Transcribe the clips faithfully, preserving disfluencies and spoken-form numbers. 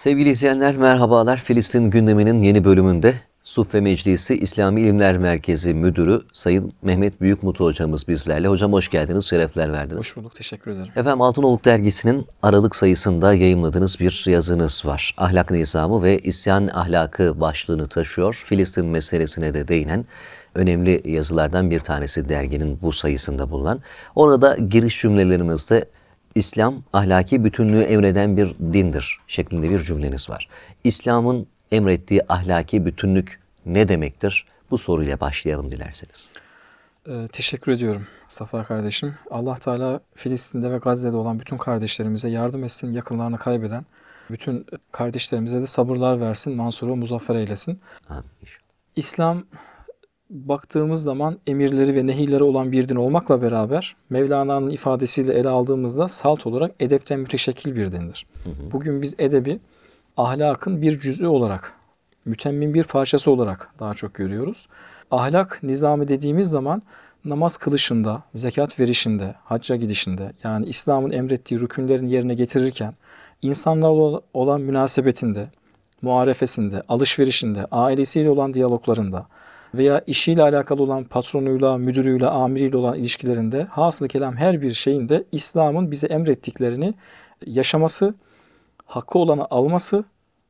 Sevgili izleyenler merhabalar. Filistin gündeminin yeni bölümünde Suffe Meclisi İslami İlimler Merkezi Müdürü Sayın Mehmet Büyükmutlu hocamız bizlerle. Hocam hoş geldiniz, şerefler verdiniz. Hoş bulduk, teşekkür ederim. Efendim Altınoluk Dergisi'nin Aralık sayısında yayımladığınız bir yazınız var. Ahlak nizamı ve isyan ahlakı başlığını taşıyor. Filistin meselesine de değinen önemli yazılardan bir tanesi derginin bu sayısında bulunan. Orada giriş cümlelerimizde İslam ahlaki bütünlüğü emreden bir dindir şeklinde bir cümleniz var. İslam'ın emrettiği ahlaki bütünlük ne demektir? Bu soruyla başlayalım dilerseniz. Ee, teşekkür ediyorum Safa kardeşim. Allah Teala Filistin'de ve Gazze'de olan bütün kardeşlerimize yardım etsin, yakınlarını kaybeden bütün kardeşlerimize de sabırlar versin, mansuru muzaffer eylesin. Amin. İslam baktığımız zaman emirleri ve nehirleri olan bir din olmakla beraber Mevlana'nın ifadesiyle ele aldığımızda salt olarak edepten müteşekkil bir dindir. Hı hı. Bugün biz edebi ahlakın bir cüz'ü olarak, mütemmin bir parçası olarak daha çok görüyoruz. Ahlak nizamı dediğimiz zaman namaz kılışında, zekat verişinde, hacca gidişinde, yani İslam'ın emrettiği rükünlerin yerine getirirken, insanlarla olan münasebetinde, muarefesinde, alışverişinde, ailesiyle olan diyaloglarında veya işiyle alakalı olan patronuyla, müdürüyle, amiriyle olan ilişkilerinde, hasılı kelam her bir şeyinde İslam'ın bize emrettiklerini yaşaması, hakkı olanı alması,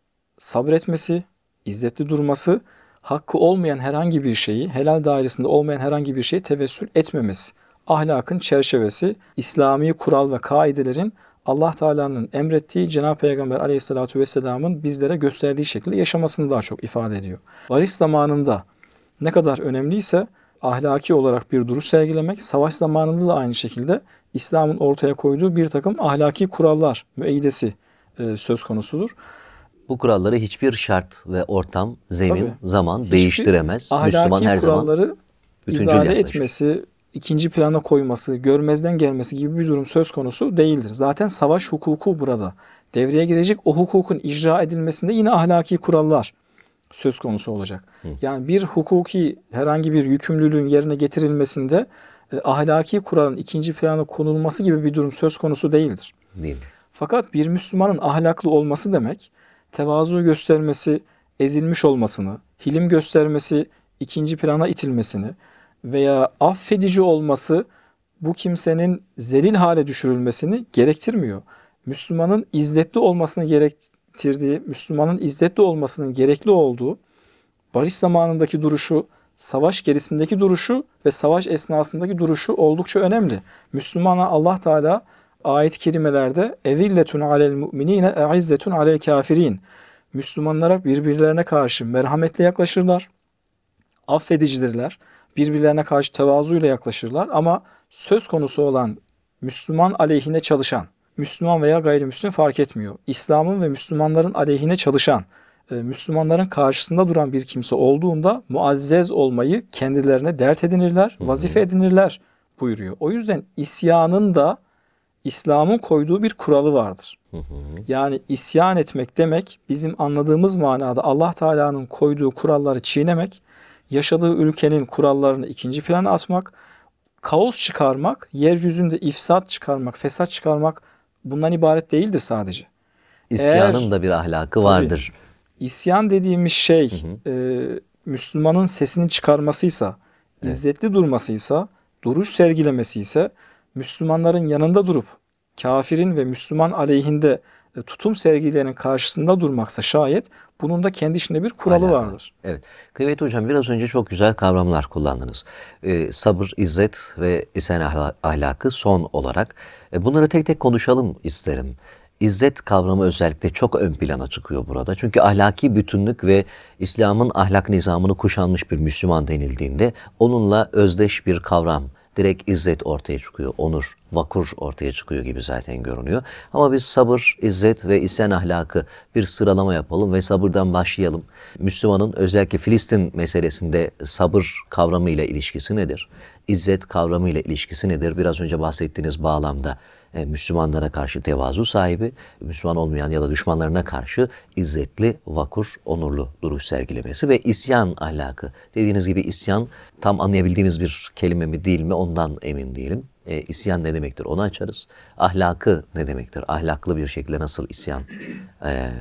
sabretmesi, izzetli durması, hakkı olmayan herhangi bir şeyi, helal dairesinde olmayan herhangi bir şeyi tevessül etmemesi, ahlakın çerçevesi, İslami kural ve kaidelerin Allah Teala'nın emrettiği, Cenab-ı Peygamber Aleyhisselatü Vesselam'ın bizlere gösterdiği şekilde yaşamasını daha çok ifade ediyor. Barış zamanında ne kadar önemliyse ahlaki olarak bir duruş sergilemek, savaş zamanında da aynı şekilde İslam'ın ortaya koyduğu bir takım ahlaki kurallar, müeyyidesi e, söz konusudur. Bu kuralları hiçbir şart ve ortam, zemin, Tabii, zaman değiştiremez. Müslüman her zaman kuralları bütüncül izale yaklaşır. etmesi, ikinci plana koyması, görmezden gelmesi gibi bir durum söz konusu değildir. Zaten savaş hukuku burada devreye girecek. O hukukun icra edilmesinde yine ahlaki kurallar söz konusu olacak. Hı. Yani bir hukuki herhangi bir yükümlülüğün yerine getirilmesinde e, ahlaki kuralın ikinci plana konulması gibi bir durum söz konusu değildir. Değil. Fakat bir Müslümanın ahlaklı olması demek, tevazu göstermesi, ezilmiş olmasını, hilim göstermesi, ikinci plana itilmesini veya affedici olması bu kimsenin zelil hale düşürülmesini gerektirmiyor. Müslümanın izzetli olmasını gerektirdiği, Müslümanın izzetli olmasının gerekli olduğu barış zamanındaki duruşu, savaş gerisindeki duruşu ve savaş esnasındaki duruşu oldukça önemli. Müslümana Allah Teala ayet-i kerimelerde ezilletun alel mu'minine e'izzetun alel kafirin. Müslümanlara birbirlerine karşı merhametle yaklaşırlar, affedicidirler, birbirlerine karşı tevazuyla yaklaşırlar ama söz konusu olan Müslüman aleyhine çalışan, Müslüman veya gayrimüslim fark etmiyor. İslam'ın ve Müslümanların aleyhine çalışan, Müslümanların karşısında duran bir kimse olduğunda muazzez olmayı kendilerine dert edinirler, vazife edinirler buyuruyor. O yüzden isyanın da İslam'ın koyduğu bir kuralı vardır. Hı hı. Yani isyan etmek demek bizim anladığımız manada Allah Teala'nın koyduğu kuralları çiğnemek, yaşadığı ülkenin kurallarını ikinci plana atmak, kaos çıkarmak, yeryüzünde ifsat çıkarmak, fesat çıkarmak bundan ibaret değildir sadece. İsyanın Eğer, da bir ahlakı tabii, vardır. İsyan dediğimiz şey hı hı. E, Müslümanın sesini çıkarmasıysa, evet, izzetli durmasıysa, duruş sergilemesiyse, Müslümanların yanında durup kafirin ve Müslüman aleyhinde tutum sergileyenin karşısında durmaksa şayet bunun da kendi içinde bir kuralı Ahlakı. vardır. Evet. Kıymetli hocam biraz önce çok güzel kavramlar kullandınız. Ee, sabır, izzet ve isyan ahlakı son olarak. E, bunları tek tek konuşalım isterim. İzzet kavramı özellikle çok ön plana çıkıyor burada. Çünkü ahlaki bütünlük ve İslam'ın ahlak nizamını kuşanmış bir Müslüman denildiğinde onunla özdeş bir kavram, direkt izzet ortaya çıkıyor, onur, vakur ortaya çıkıyor gibi zaten görünüyor. Ama biz sabır, izzet ve isyan ahlakı bir sıralama yapalım ve sabırdan başlayalım. Müslümanın özellikle Filistin meselesinde sabır kavramıyla ilişkisi nedir? İzzet kavramıyla ilişkisi nedir? Biraz önce bahsettiğiniz bağlamda Müslümanlara karşı tevazu sahibi, Müslüman olmayan ya da düşmanlarına karşı izzetli, vakur, onurlu duruş sergilemesi ve isyan ahlakı. Dediğiniz gibi isyan tam anlayabildiğimiz bir kelime mi değil mi ondan emin değilim. E, isyan ne demektir onu açarız. Ahlakı ne demektir? Ahlaklı bir şekilde nasıl isyan e,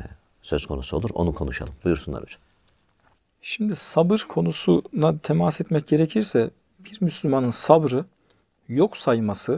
söz konusu olur. Onu konuşalım. Buyursunlar hocam. Şimdi sabır konusuna temas etmek gerekirse bir Müslümanın sabrı yok sayması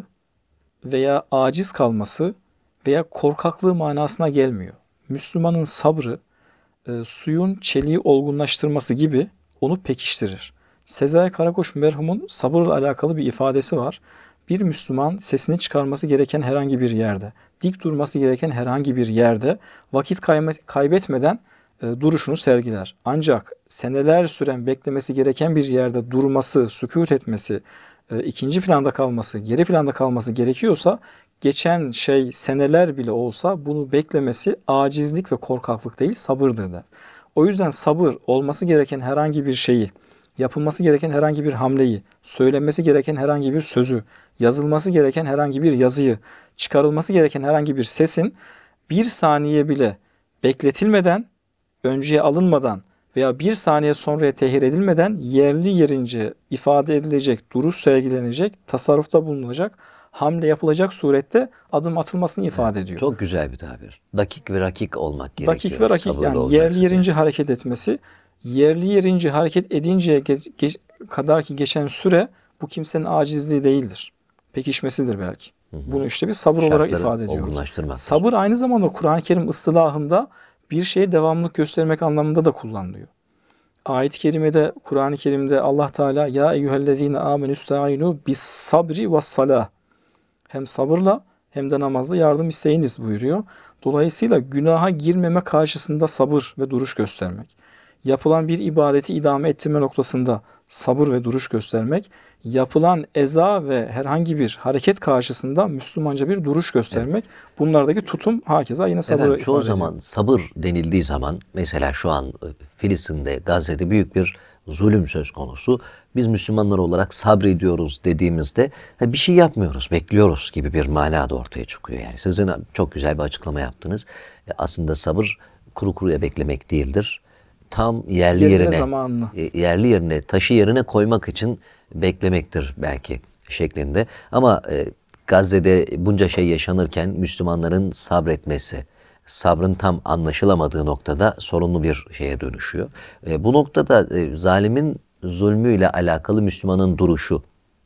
veya aciz kalması veya korkaklığı manasına gelmiyor. Müslümanın sabrı e, suyun çeliği olgunlaştırması gibi onu pekiştirir. Sezai Karakoç merhumun sabırla alakalı bir ifadesi var. Bir Müslüman sesini çıkarması gereken herhangi bir yerde, dik durması gereken herhangi bir yerde vakit kaybetmeden e, duruşunu sergiler. Ancak seneler süren beklemesi gereken bir yerde durması, sükût etmesi, e, ikinci planda kalması, geri planda kalması gerekiyorsa geçen şey seneler bile olsa bunu beklemesi acizlik ve korkaklık değil sabırdır der. O yüzden sabır olması gereken herhangi bir şeyi, yapılması gereken herhangi bir hamleyi, söylenmesi gereken herhangi bir sözü, yazılması gereken herhangi bir yazıyı, çıkarılması gereken herhangi bir sesin bir saniye bile bekletilmeden, önceye alınmadan veya bir saniye sonraya tehir edilmeden yerli yerince ifade edilecek, duruş sergilenecek, tasarrufta bulunulacak, hamle yapılacak surette adım atılmasını ifade ediyor. Çok güzel bir tabir. Dakik ve rakik olmak gerekiyor. Dakik ve rakik Sabırlı yani olacaksın yerli yerince diye. hareket etmesi, yerli yerince hareket edinceye ge- ge- kadar ki geçen süre bu kimsenin acizliği değildir. Pekişmesidir belki. Hı hı. Bunu işte bir sabır olarak Şartları ifade ediyoruz. olgunlaştırmak. Sabır aynı zamanda Kur'an-ı Kerim ıstılahında bir şeye devamlılık göstermek anlamında da kullanılıyor. Ayet-i kerimede, Kur'an-ı Kerim'de Allah Teala ya eyyühellezine amenüsta'inu bis sabri ve salah, hem sabırla hem de namazla yardım isteyiniz buyuruyor. Dolayısıyla günaha girmeme karşısında sabır ve duruş göstermek, yapılan bir ibadeti idame ettirme noktasında sabır ve duruş göstermek, yapılan eza ve herhangi bir hareket karşısında Müslümanca bir duruş göstermek, bunlardaki tutum hakeza yine sabırı Efendim, ifade çoğu ediyor. zaman sabır denildiği zaman mesela şu an e, Filistin'de, Gazze'de büyük bir zulüm söz konusu. Biz Müslümanlar olarak sabrediyoruz dediğimizde ha, bir şey yapmıyoruz, bekliyoruz gibi bir mana da ortaya çıkıyor. Yani sizin çok güzel bir açıklama yaptınız. E, aslında sabır kuru kuruya beklemek değildir. Tam yerli Yerine, yerine, zamanını. e, yerli yerine, taşı yerine koymak için beklemektir belki şeklinde. Ama e, Gazze'de bunca şey yaşanırken Müslümanların sabretmesi, sabrın tam anlaşılamadığı noktada sorunlu bir şeye dönüşüyor. E, bu noktada e, zalimin zulmüyle alakalı Müslümanın duruşu,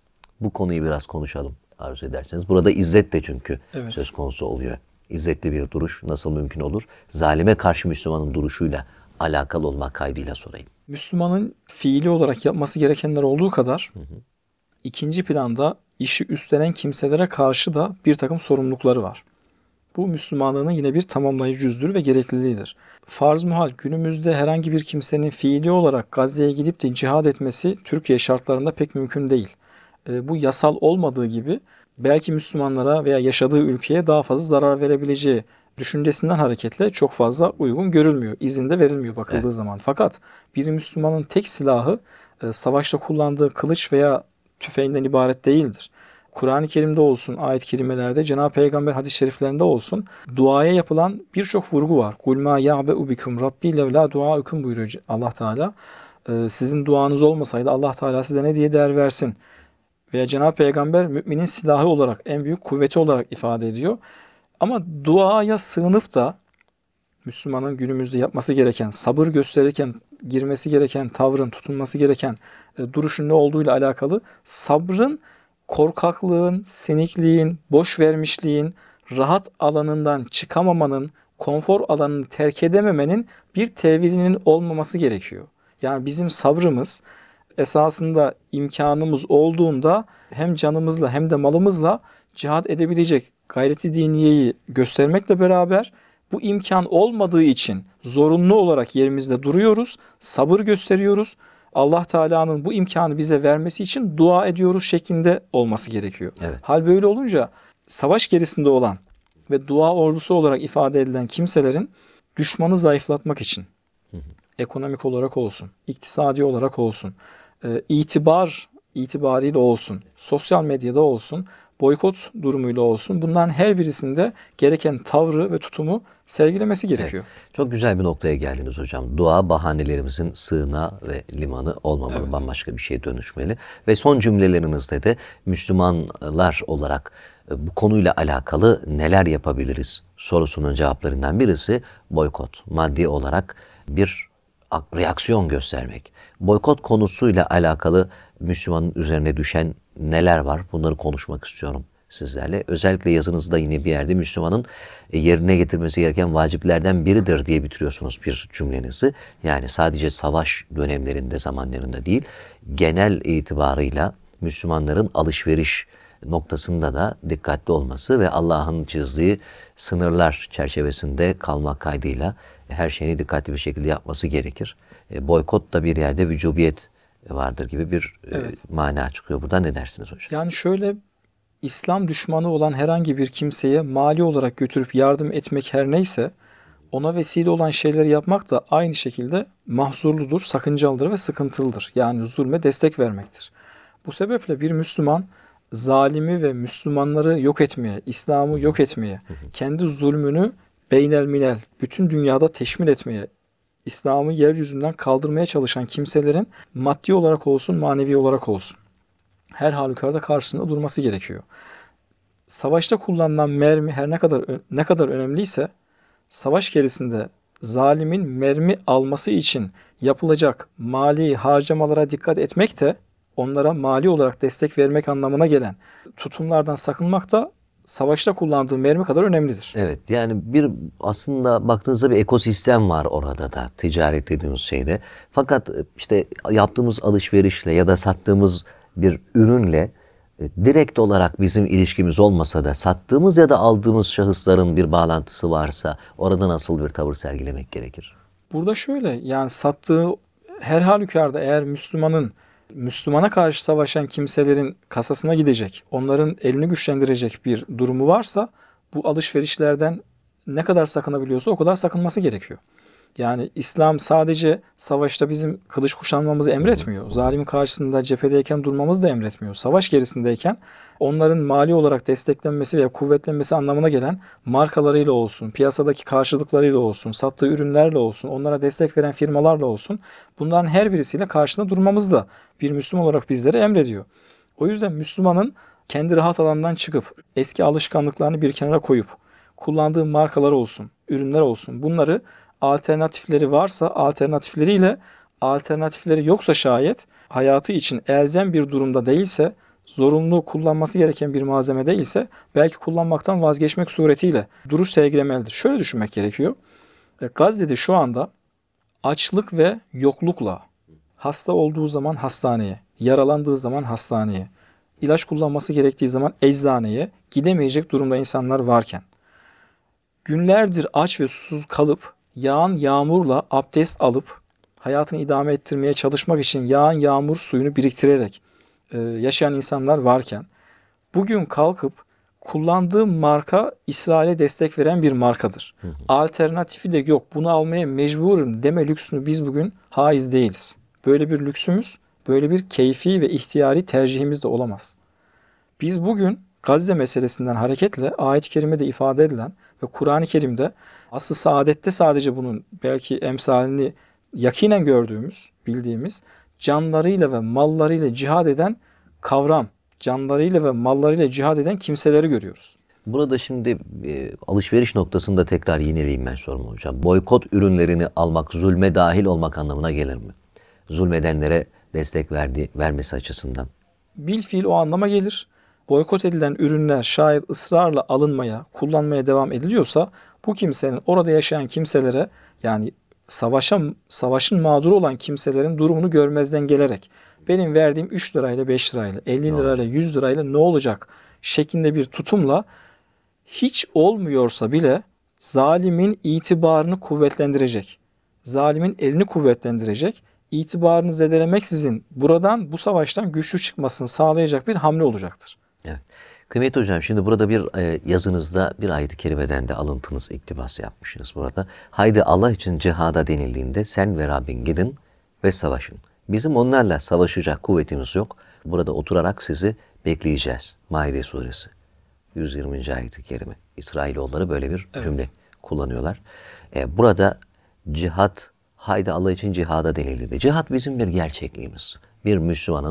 bu konuyu biraz konuşalım arzu ederseniz. Burada izzet de çünkü Evet. söz konusu oluyor. İzzetli bir duruş nasıl mümkün olur? Zalime karşı Müslümanın duruşuyla alakalı olmak kaydıyla sorayım. Müslümanın fiili olarak yapması gerekenler olduğu kadar hı hı. ikinci planda işi üstlenen kimselere karşı da bir takım sorumlulukları var. Bu Müslümanlığının yine bir tamamlayıcı cüzdür ve gerekliliğidir. Farz muhal günümüzde herhangi bir kimsenin fiili olarak Gazze'ye gidip de cihad etmesi Türkiye şartlarında pek mümkün değil. E, bu yasal olmadığı gibi belki Müslümanlara veya yaşadığı ülkeye daha fazla zarar verebileceği düşüncesinden hareketle çok fazla uygun görülmüyor. İzin de verilmiyor bakıldığı evet. zaman. Fakat bir Müslümanın tek silahı e, savaşta kullandığı kılıç veya tüfeğinden ibaret değildir. Kur'an-ı Kerim'de olsun, ayet-i kerimelerde, Cenab-ı Peygamber hadis-i şeriflerinde olsun duaya yapılan birçok vurgu var. Kul ma ya'be'u bikum rabbi levla duaukum buyuruyor Allah Teala. Ee, sizin duanız olmasaydı Allah Teala size ne diye değer versin? Veya Cenab-ı Peygamber müminin silahı olarak, en büyük kuvveti olarak ifade ediyor. Ama duaya sığınıp da Müslümanın günümüzde yapması gereken, sabır gösterirken girmesi gereken tavrın, tutunması gereken e, duruşun ne olduğuyla alakalı sabrın korkaklığın, sinikliğin, boş vermişliğin, rahat alanından çıkamamanın, konfor alanını terk edememenin bir tevilinin olmaması gerekiyor. Yani bizim sabrımız esasında imkanımız olduğunda hem canımızla hem de malımızla cihad edebilecek gayreti diniyeyi göstermekle beraber bu imkan olmadığı için zorunlu olarak yerimizde duruyoruz, sabır gösteriyoruz. Allah Teala'nın bu imkanı bize vermesi için dua ediyoruz şeklinde olması gerekiyor. Evet. Hal böyle olunca savaş gerisinde olan ve dua ordusu olarak ifade edilen kimselerin düşmanı zayıflatmak için hı hı. ekonomik olarak olsun, iktisadi olarak olsun, e, itibar itibariyle olsun, sosyal medyada olsun, boykot durumuyla olsun bunların her birisinde gereken tavrı ve tutumu sergilemesi gerekiyor. Evet. Çok güzel bir noktaya geldiniz hocam. Dua bahanelerimizin sığınağı ve limanı olmamalı, evet. bambaşka bir şeye dönüşmeli. Ve son cümlelerimizde de Müslümanlar olarak E, Bu konuyla alakalı neler yapabiliriz sorusunun cevaplarından birisi boykot. Maddi olarak bir ak- reaksiyon göstermek. Boykot konusuyla alakalı Müslümanın üzerine düşen neler var? Bunları konuşmak istiyorum sizlerle. Özellikle yazınızda yine bir yerde Müslümanın e, yerine getirmesi gereken vaciplerden biridir diye bitiriyorsunuz bir cümlenizi. Yani sadece savaş dönemlerinde, zamanlarında değil, genel itibarıyla Müslümanların alışveriş noktasında da dikkatli olması ve Allah'ın çizdiği sınırlar çerçevesinde kalmak kaydıyla her şeyini dikkatli bir şekilde yapması gerekir. E, boykot da bir yerde vücubiyet vardır gibi bir e, Evet. mana çıkıyor. Burada ne dersiniz hocam? Yani şöyle, İslam düşmanı olan herhangi bir kimseye mali olarak götürüp yardım etmek her neyse, ona vesile olan şeyleri yapmak da aynı şekilde mahzurludur, sakıncalıdır ve sıkıntılıdır. Yani zulme destek vermektir. Bu sebeple bir Müslüman zalimi ve Müslümanları yok etmeye, İslam'ı yok etmeye, kendi zulmünü beynelminel, bütün dünyada teşmil etmeye, İslam'ı yeryüzünden kaldırmaya çalışan kimselerin maddi olarak olsun, manevi olarak olsun, her halükarda karşısında durması gerekiyor. Savaşta kullanılan mermi her ne kadar ne kadar önemliyse, savaş gerisinde zalimin mermi alması için yapılacak mali harcamalara dikkat etmek de, onlara mali olarak destek vermek anlamına gelen tutumlardan sakınmak da savaşta kullandığı mermi kadar önemlidir. Evet, yani bir aslında baktığınızda bir ekosistem var orada da, ticaret dediğimiz şeyde. Fakat işte yaptığımız alışverişle ya da sattığımız bir ürünle e, direkt olarak bizim ilişkimiz olmasa da sattığımız ya da aldığımız şahısların bir bağlantısı varsa orada nasıl bir tavır sergilemek gerekir? Burada şöyle, yani sattığı her halükarda eğer Müslümanın Müslümana karşı savaşan kimselerin kasasına gidecek, onların elini güçlendirecek bir durumu varsa, bu alışverişlerden ne kadar sakınabiliyorsa o kadar sakınması gerekiyor. Yani İslam sadece savaşta bizim kılıç kuşanmamızı emretmiyor. Zalimin karşısında cephedeyken durmamızı da emretmiyor. Savaş gerisindeyken onların mali olarak desteklenmesi veya kuvvetlenmesi anlamına gelen markalarıyla olsun, piyasadaki karşılıklarıyla olsun, sattığı ürünlerle olsun, onlara destek veren firmalarla olsun, bunların her birisiyle karşısında durmamız da bir Müslüman olarak bizlere emrediyor. O yüzden Müslümanın kendi rahat alanından çıkıp eski alışkanlıklarını bir kenara koyup kullandığı markalar olsun, ürünler olsun, bunları alternatifleri varsa alternatifleriyle, alternatifleri yoksa şayet hayatı için elzem bir durumda değilse, zorunlu kullanması gereken bir malzeme değilse belki kullanmaktan vazgeçmek suretiyle duruş sergilemelidir. Şöyle düşünmek gerekiyor. Gazze'de şu anda açlık ve yoklukla hasta olduğu zaman hastaneye, yaralandığı zaman hastaneye, ilaç kullanması gerektiği zaman eczaneye gidemeyecek durumda insanlar varken, günlerdir aç ve susuz kalıp yağan yağmurla abdest alıp hayatını idame ettirmeye çalışmak için yağan yağmur suyunu biriktirerek e, yaşayan insanlar varken, bugün kalkıp kullandığı marka İsrail'e destek veren bir markadır. Hı hı. Alternatifi de yok, bunu almaya mecburum deme lüksünü biz bugün haiz değiliz. Böyle bir lüksümüz, böyle bir keyfi ve ihtiyari tercihimiz de olamaz. Biz bugün Gazze meselesinden hareketle ayet-i kerimede ifade edilen ve Kur'an-ı Kerim'de asıl saadette sadece bunun belki emsalini yakinen gördüğümüz, bildiğimiz, canlarıyla ve mallarıyla cihad eden kavram, canlarıyla ve mallarıyla cihad eden kimseleri görüyoruz. Burada şimdi e, alışveriş noktasında tekrar yineleyeyim ben sorumu hocam. Boykot ürünlerini almak zulme dahil olmak anlamına gelir mi? Zulmedenlere destek verdi, vermesi açısından. Bilfiil o anlama gelir. Boykot edilen ürünler şayet ısrarla alınmaya, kullanmaya devam ediliyorsa, bu kimsenin, orada yaşayan kimselere, yani savaşa, savaşın mağduru olan kimselerin durumunu görmezden gelerek benim verdiğim üç lirayla, beş lirayla, elli lirayla, yüz lirayla ne olacak şeklinde bir tutumla, hiç olmuyorsa bile zalimin itibarını kuvvetlendirecek, zalimin elini kuvvetlendirecek, itibarını zedelemeksizin buradan, bu savaştan güçlü çıkmasını sağlayacak bir hamle olacaktır. Evet. Kıymetli hocam, şimdi burada bir e, yazınızda bir ayet-i kerimeden de alıntınız, iktibas yapmışsınız burada. Haydi Allah için cihada denildiğinde sen ve Rabbin gidin ve savaşın. Bizim onlarla savaşacak kuvvetimiz yok. Burada oturarak sizi bekleyeceğiz. Maide suresi yüz yirminci ayet-i kerime. İsrailoğulları böyle bir Evet. cümle kullanıyorlar. E, burada cihat, haydi Allah için cihada denildiğinde. Cihat bizim bir gerçekliğimiz. Bir Müslümanın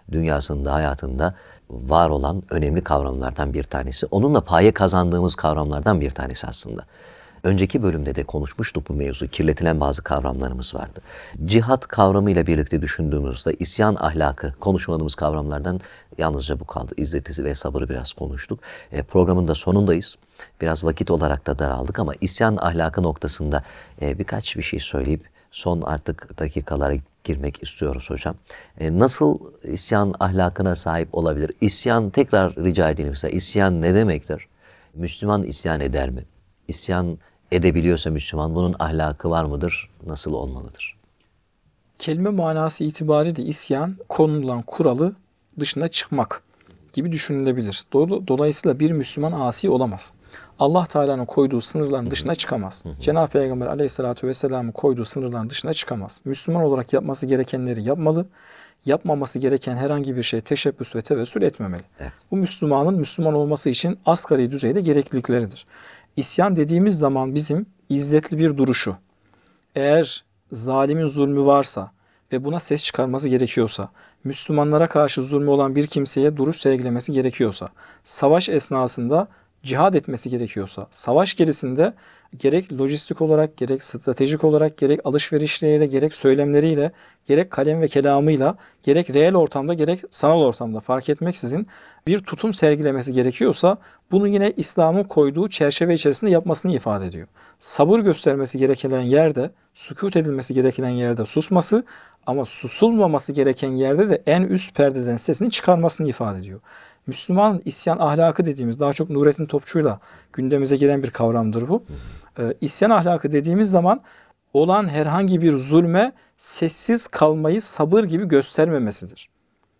dünyasında, hayatında var olan önemli kavramlardan bir tanesi. Onunla paye kazandığımız kavramlardan bir tanesi aslında. Önceki bölümde de konuşmuştuk bu mevzu. Kirletilen bazı kavramlarımız vardı. Cihat kavramıyla birlikte düşündüğümüzde isyan ahlakı konuşmadığımız kavramlardan yalnızca bu kaldı. İzzeti ve sabırı biraz konuştuk. E, programın da sonundayız. Biraz vakit olarak da daraldık ama isyan ahlakı noktasında e, birkaç bir şey söyleyip son artık dakikalara girmek istiyoruz hocam. E, nasıl isyan ahlakına sahip olabilir? İsyan, tekrar rica edelim size. İsyan ne demektir? Müslüman isyan eder mi? İsyan edebiliyorsa Müslüman, bunun ahlakı var mıdır? Nasıl olmalıdır? Kelime manası itibariyle isyan, konulan kuralı dışına çıkmak gibi düşünülebilir. Dolayısıyla bir Müslüman asi olamaz. Allah Teala'nın koyduğu sınırların dışına çıkamaz. Hı hı. Cenab-ı Peygamber Aleyhisselatü Vesselam'ın koyduğu sınırların dışına çıkamaz. Müslüman olarak yapması gerekenleri yapmalı. Yapmaması gereken herhangi bir şey teşebbüs ve tevessül etmemeli. Evet. Bu Müslümanın Müslüman olması için asgari düzeyde gereklilikleridir. İsyan dediğimiz zaman bizim izzetli bir duruşu, eğer zalimin zulmü varsa ve buna ses çıkarması gerekiyorsa, Müslümanlara karşı zulmü olan bir kimseye duruş sergilemesi gerekiyorsa, savaş esnasında cihad etmesi gerekiyorsa, savaş gerisinde gerek lojistik olarak, gerek stratejik olarak, gerek alışverişleriyle, gerek söylemleriyle, gerek kalem ve kelamıyla, gerek reel ortamda, gerek sanal ortamda fark etmeksizin bir tutum sergilemesi gerekiyorsa, bunu yine İslam'ın koyduğu çerçeve içerisinde yapmasını ifade ediyor. Sabır göstermesi gereken yerde, sükût edilmesi gereken yerde susması, ama susulmaması gereken yerde de en üst perdeden sesini çıkarmasını ifade ediyor. Müslüman isyan ahlakı dediğimiz, daha çok Nurettin Topçu'yla gündemimize giren bir kavramdır bu. Ee, isyan ahlakı dediğimiz zaman olan herhangi bir zulme sessiz kalmayı sabır gibi göstermemesidir.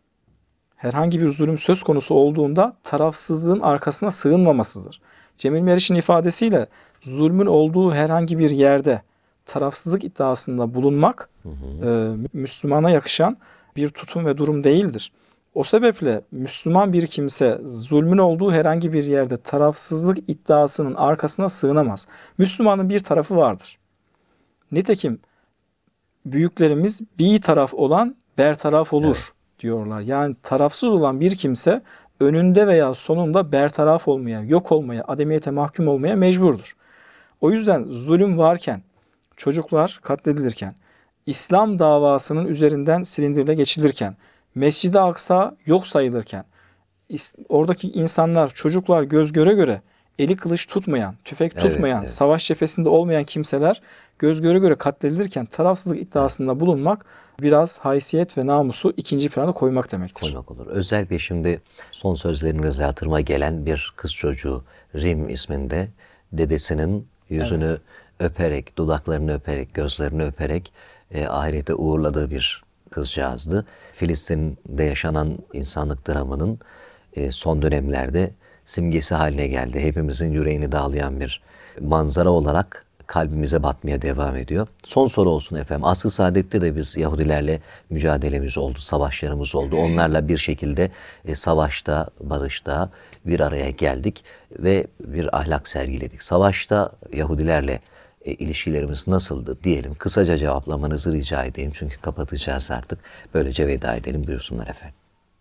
Herhangi bir zulüm söz konusu olduğunda tarafsızlığın arkasına sığınmamasıdır. Cemil Meriç'in ifadesiyle zulmün olduğu herhangi bir yerde tarafsızlık iddiasında bulunmak hı hı. E, Müslümana yakışan bir tutum ve durum değildir. O sebeple Müslüman bir kimse zulmün olduğu herhangi bir yerde tarafsızlık iddiasının arkasına sığınamaz. Müslümanın bir tarafı vardır. Nitekim büyüklerimiz bir taraf olan bertaraf olur evet. diyorlar. Yani tarafsız olan bir kimse önünde veya sonunda bertaraf olmaya, yok olmaya, ademiyete mahkum olmaya mecburdur. O yüzden zulüm varken, çocuklar katledilirken, İslam davasının üzerinden silindirle geçilirken, Mescid-i Aksa yok sayılırken, oradaki insanlar, çocuklar göz göre göre eli kılıç tutmayan, tüfek tutmayan, evet, evet. savaş cephesinde olmayan kimseler göz göre göre katledilirken tarafsızlık iddiasında evet. bulunmak biraz haysiyet ve namusu ikinci plana koymak demektir. Koymak olur. Özellikle şimdi son sözlerinizle hatırıma gelen bir kız çocuğu Rim isminde dedesinin yüzünü evet. öperek, dudaklarını öperek, gözlerini öperek e, ahirete uğurladığı bir kızcağızdı. Filistin'de yaşanan insanlık dramının e, son dönemlerde simgesi haline geldi. Hepimizin yüreğini dağlayan bir manzara olarak kalbimize batmaya devam ediyor. Son soru olsun efendim. Asr-ı Saadet'te de biz Yahudilerle mücadelemiz oldu, savaşlarımız oldu. Onlarla bir şekilde e, savaşta, barışta bir araya geldik ve bir ahlak sergiledik. Savaşta Yahudilerle e, ilişkilerimiz nasıldı diyelim. Kısaca cevaplamanızı rica edeyim çünkü kapatacağız artık. Böylece veda edelim. Buyursunlar efendim.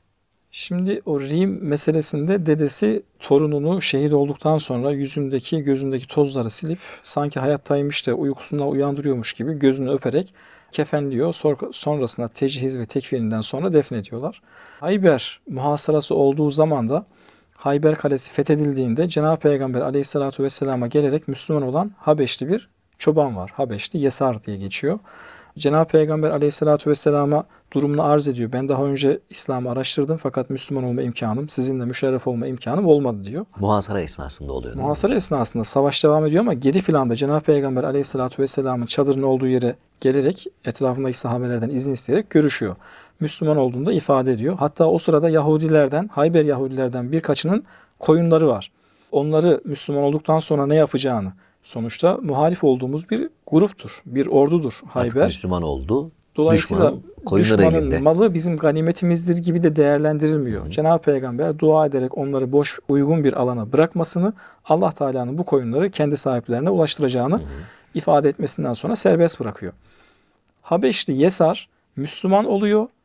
Şimdi o Rim meselesinde dedesi torununu şehit olduktan sonra yüzündeki, gözündeki tozları silip sanki hayattaymış da uykusundan uyandırıyormuş gibi gözünü öperek kefenliyor. Sonrasında tecihiz ve tekfininden sonra defnediyorlar. Hayber muhasarası olduğu zaman da Hayber Kalesi fethedildiğinde Cenab-ı Peygamber Aleyhisselatü Vesselam'a gelerek Müslüman olan Habeşli bir çoban var. Habeşli Yesar diye geçiyor. Cenab-ı Peygamber Aleyhisselatü Vesselam'a durumunu arz ediyor. Ben daha önce İslam'ı araştırdım fakat Müslüman olma imkanım, sizinle müşerref olma imkanım olmadı diyor. Muhasara esnasında oluyor. Muhasara esnasında savaş devam ediyor ama geri planda Cenab-ı Peygamber Aleyhisselatü Vesselam'ın çadırının olduğu yere gelerek etrafındaki sahabelerden izin isteyerek görüşüyor. Müslüman olduğunu da ifade ediyor. Hatta o sırada Yahudilerden, Hayber Yahudilerden birkaçının koyunları var. Onları Müslüman olduktan sonra ne yapacağını, sonuçta muhalif olduğumuz bir gruptur, bir ordudur Hayber. Artık Müslüman oldu. Dolayısıyla düşmanın, düşmanın elinde. malı bizim ganimetimizdir gibi de değerlendirilmiyor. Hı. Cenab-ı Peygamber dua ederek onları boş, uygun bir alana bırakmasını, Allah Teala'nın bu koyunları kendi sahiplerine ulaştıracağını hı hı. ifade etmesinden sonra serbest bırakıyor. Habeşli Yesar Müslüman oluyor.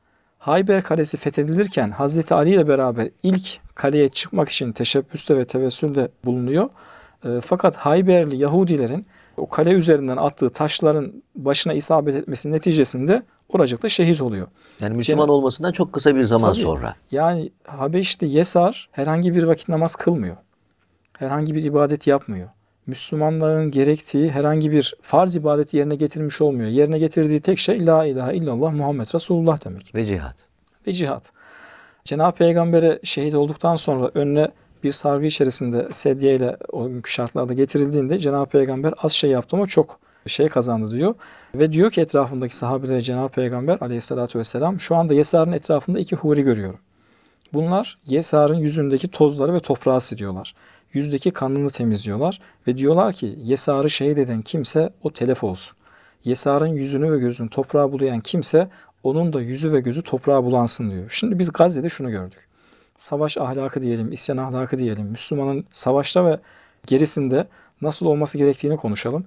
Hayber Kalesi fethedilirken Hazreti Ali ile beraber ilk kaleye çıkmak için teşebbüste ve tevessülde bulunuyor. E, fakat Hayberli Yahudilerin o kale üzerinden attığı taşların başına isabet etmesi neticesinde oracıkta şehit oluyor. Yani Müslüman Gene- olmasından çok kısa bir zaman Tabii. sonra. Yani Habeşli Yesar herhangi bir vakit namaz kılmıyor. Herhangi bir ibadet yapmıyor. Müslümanlığın gerektiği herhangi bir farz ibadeti yerine getirmiş olmuyor. Yerine getirdiği tek şey La ilahe illallah Muhammed Resulullah demek. Ve cihat. Ve cihat. Cenab-ı Peygamber'e şehit olduktan sonra önüne bir sargı içerisinde sedye ile o günkü şartlarda getirildiğinde Cenab-ı Peygamber az şey yaptı ama çok şey kazandı diyor. Ve diyor ki etrafındaki sahabelere Cenab-ı Peygamber aleyhissalatü vesselam şu anda Yesar'ın etrafında iki huri görüyorum. Bunlar Yesar'ın yüzündeki tozları ve toprağı siliyorlar. Yüzdeki kanını temizliyorlar ve diyorlar ki Yesar'ı şehit eden kimse o telef olsun. Yesar'ın yüzünü ve gözünü toprağa bulayan kimse onun da yüzü ve gözü toprağa bulansın diyor. Şimdi biz Gazze'de şunu gördük. Savaş ahlakı diyelim, isyan ahlakı diyelim. Müslümanın savaşta ve gerisinde nasıl olması gerektiğini konuşalım.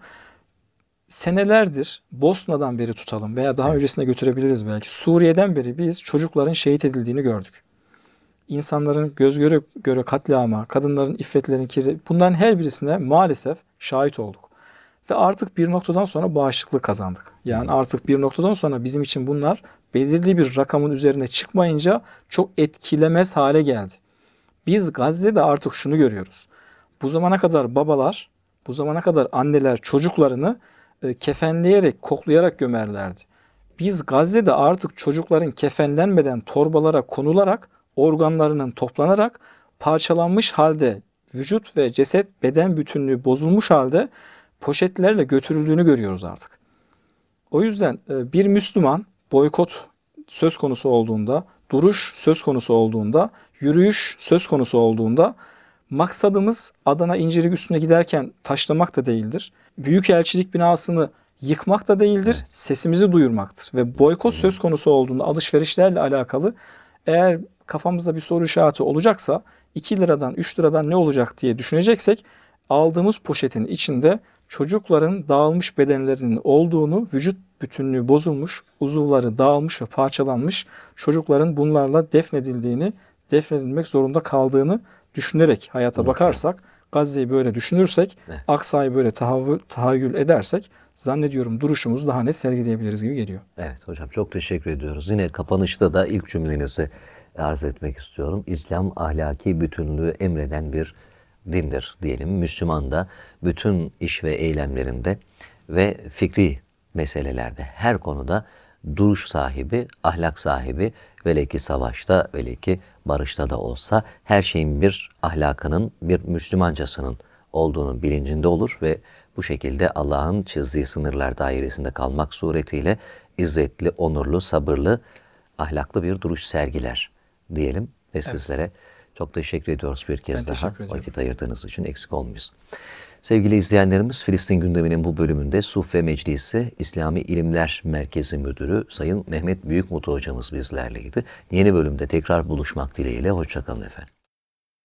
Senelerdir Bosna'dan beri tutalım veya daha öncesine götürebiliriz belki. Suriye'den beri biz çocukların şehit edildiğini gördük. İnsanların göz göre göre katliama, kadınların iffetlerin kirli, bunların her birisine maalesef şahit olduk. Ve artık bir noktadan sonra bağışıklık kazandık. Yani artık bir noktadan sonra bizim için bunlar belirli bir rakamın üzerine çıkmayınca çok etkilemez hale geldi. Biz Gazze'de artık şunu görüyoruz. Bu zamana kadar babalar, bu zamana kadar anneler çocuklarını e, kefenleyerek, koklayarak gömerlerdi. Biz Gazze'de artık çocukların kefenlenmeden torbalara konularak, organlarının toplanarak, parçalanmış halde vücut ve ceset beden bütünlüğü bozulmuş halde poşetlerle götürüldüğünü görüyoruz artık. O yüzden e, bir Müslüman boykot söz konusu olduğunda, duruş söz konusu olduğunda, yürüyüş söz konusu olduğunda maksadımız Adana İncirlik üstüne giderken taşlamak da değildir. Büyükelçilik binasını yıkmak da değildir. Evet. Sesimizi duyurmaktır. Ve boykot söz konusu olduğunda alışverişlerle alakalı eğer kafamızda bir soru işareti olacaksa iki liradan üç liradan ne olacak diye düşüneceksek aldığımız poşetin içinde çocukların dağılmış bedenlerinin olduğunu, vücut bütünlüğü bozulmuş, uzuvları dağılmış ve parçalanmış çocukların bunlarla defnedildiğini, defnedilmek zorunda kaldığını düşünerek hayata evet. bakarsak, Gazze'yi böyle düşünürsek, evet. Aksa'yı böyle tahayyül, tahayyül edersek zannediyorum duruşumuzu daha net sergileyebiliriz gibi geliyor. Evet hocam çok teşekkür ediyoruz. Yine kapanışta da ilk cümlenizi arz etmek istiyorum. İslam ahlaki bütünlüğü emreden bir dindir diyelim. Müslüman da bütün iş ve eylemlerinde ve fikri meselelerde her konuda duruş sahibi, ahlak sahibi, vele ki savaşta, vele ki barışta da olsa her şeyin bir ahlakının, bir Müslümancasının olduğunun bilincinde olur ve bu şekilde Allah'ın çizdiği sınırlar dairesinde kalmak suretiyle izzetli, onurlu, sabırlı, ahlaklı bir duruş sergiler diyelim ve evet. sizlere çok teşekkür ediyoruz bir kez ben daha vakit ayırdığınız için, eksik olmayız. Sevgili izleyenlerimiz, Filistin gündeminin bu bölümünde Suffe Meclisi İslami İlimler Merkezi Müdürü Sayın Mehmet Büyükmutlu hocamız bizlerleydi. Yeni bölümde tekrar buluşmak dileğiyle, hoşça kalın efendim.